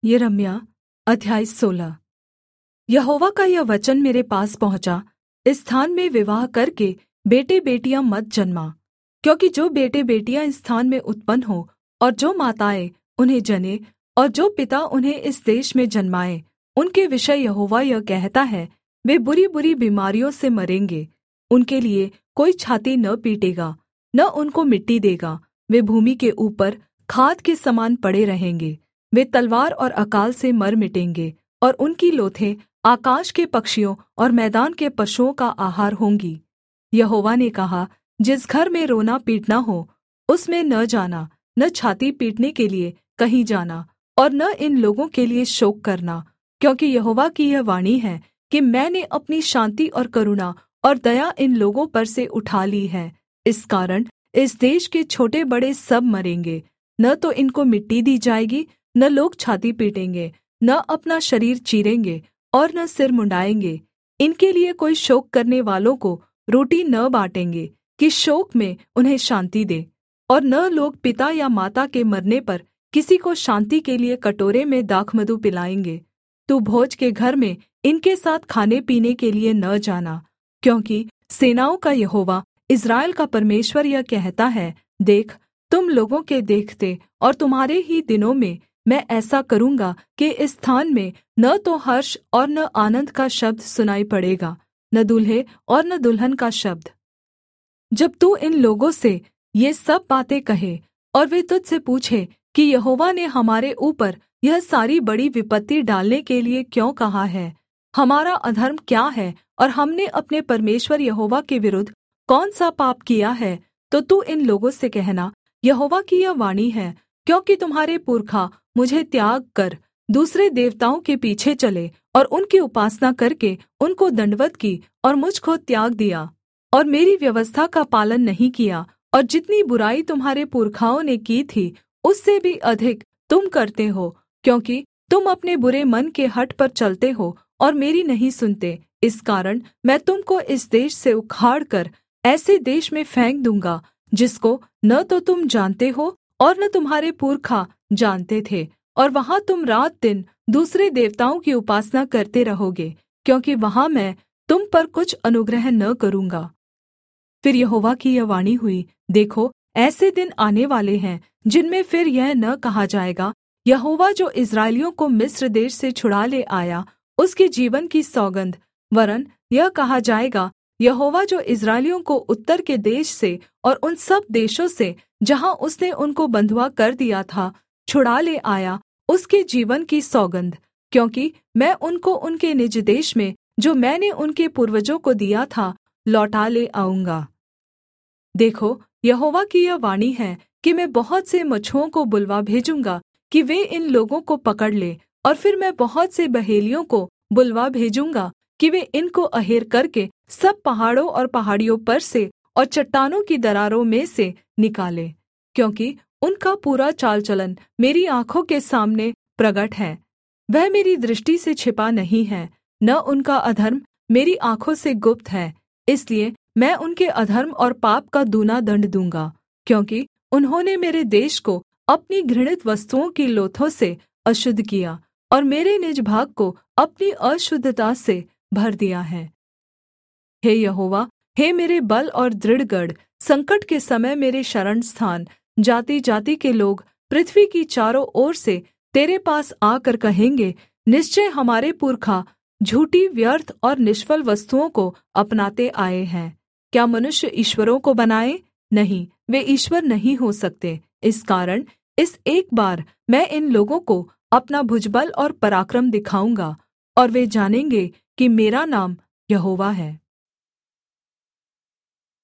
यिर्मयाह अध्याय 16। यहोवा का यह वचन मेरे पास पहुँचा, इस स्थान में विवाह करके बेटे बेटियाँ मत जन्मा, क्योंकि जो बेटे बेटियाँ इस स्थान में उत्पन्न हों और जो माताएँ उन्हें जनें और जो पिता उन्हें इस देश में जन्माएँ, उनके विषय यहोवा यह कहता है, वे बुरी-बुरी बीमारियों से मरेंगे। उनके लिये कोई छाती न पीटेगा, न उनको मिट्टी देगा। वे भूमि के ऊपर खाद के समान पड़े रहेंगे। वे तलवार और अकाल से मर मिटेंगे, और उनकी लोथें आकाश के पक्षियों और मैदान के पशुओं का आहार होंगी। यहोवा ने कहा, जिस घर में रोना पीटना हो, उसमें न जाना, न छाती पीटने के लिए कहीं जाना, और न इन लोगों के लिए शोक करना, क्योंकि यहोवा की यह वाणी है कि मैंने अपनी शान्ति और करुणा और दया इन लोगों पर से उठा ली है। इस कारण इस देश के छोटे बड़े सब मरेंगे। न तो इनको मिट्टी दी जाएगी, न लोग छाती पीटेंगे, न अपना शरीर चीरेंगे और न सिर मुँण्ड़ाएँगे। इनके लिये कोई शोक करने वालों को रोटी न बाँटेंगे कि शोक में उन्हें शान्ति दे, और न लोग पिता या माता के मरने पर किसी को शान्ति के लिये कटोरे में दाखमधु पिलाएँगे। तू भोज के घर में इनके साथ खाने पीने के लिये न जाना, क्योंकि सेनाओं का यहोवा इस्राएल का परमेश्वर यह कहता है, देख, तुम लोगों के देखते और तुम्हारे ही दिनों में मैं ऐसा करूँगा कि इस स्थान में न तो हर्ष और न आनन्द का शब्द सुनाई पड़ेगा, न दूल्हे और न दुल्हन का शब्द। जब तू इन लोगों से ये सब बातें कहे और वे तुझसे पूछे कि यहोवा ने हमारे ऊपर यह सारी बड़ी विपत्ति डालने के लिये क्यों कहा है, हमारा अधर्म क्या है और हमने अपने परमेश्वर यहोवा के विरुद्ध कौन सा पाप किया है, तो तू इन लोगों से कहना, यहोवा की यह वाणी है, क्योंकि तुम्हारे पुरखा मुझे त्याग कर दूसरे देवताओं के पीछे चले और उनकी उपासना करके उनको दण्डवत् की और मुझ को त्याग दिया और मेरी व्यवस्था का पालन नहीं किया, और जितनी बुराई तुम्हारे पुरखाओं ने की थी उससे भी अधिक तुम करते हो, क्योंकि तुम अपने बुरे मन के हठ पर चलते हो और मेरी नहीं सुनते। इस कारण मैं तुम को इस देश से उखाड़ कर ऐसे देश में फेंक दूँगा जिसको न तो तुम जानते हो और न तुम्हारे पुरखा जानते थे, और वहाँ तुम रात दिन दूसरे देवताओं की उपासना करते रहोगे, क्योंकि वहाँ मैं तुम पर कुछ अनुग्रह न करूँगा। फिर यहोवा की यह वाणी हुई, देखो, ऐसे दिन आने वाले हैं जिनमें फिर यह न कहा जाएगा, यहोवा जो इस्राएलियों को मिस्र देश से छुड़ा ले आया, उसके जीवन की सौगन्ध, वरन् यह कहा जाएगा, यहोवा जो इस्राएलियों को उत्तर के देश से और उन सब देशों से जहाँ उसने उनको बँधुआ कर दिया था छुड़ा ले आया, उसके जीवन की सौगन्ध, क्योंकि मैं उनको उनके निज देश में जो मैंने उनके पूर्वजों को दिया था लौटा ले आऊँगा। देखो, यहोवा की यह वाणी है कि मैं बहुत से मछुओं को बुलवा भेजूँगा कि वे इन लोगों को पकड़ ले, और फिर मैं बहुत से बहेलियों को बुलवा भेजूँगा कि वे इनको अहेर करके सब पहाड़ों और पहाड़ियों पर से और चट्टानों की दरारों में से निकाले, क्योंकि उनका पूरा चाल चलन मेरी आँखों के सामने प्रगट है, वह मेरी दृष्टि से छिपा नहीं है, न उनका अधर्म मेरी आँखों से गुप्त है। इसलिए मैं उनके अधर्म और पाप का दूना दण्ड दूँगा, क्योंकि उन्होंने मेरे देश को अपनी घृणित वस्तुओं की लोथों से अशुद्ध किया और मेरे निज भाग को अपनी अशुद्धता से भर दिया है। हे यहोवा, हे मेरे बल और दृढ़ गढ़, संकट के समय मेरे शरण स्थान, जाति-जाति के लोग पृथ्वी की चारों ओर से तेरे पास आकर कहेंगे, निश्चय हमारे पुरखा झूठी, व्यर्थ और निष्फल वस्तुओं को अपनाते आए हैं। क्या मनुष्य ईश्वरों को बनाए? नहीं, वे ईश्वर नहीं हो सकते। इस कारण इस एक बार मैं इन लोगों को अपना भुजबल और पराक्रम दिखाऊँगा, और वे जानेंगे कि मेरा नाम यहोवा है।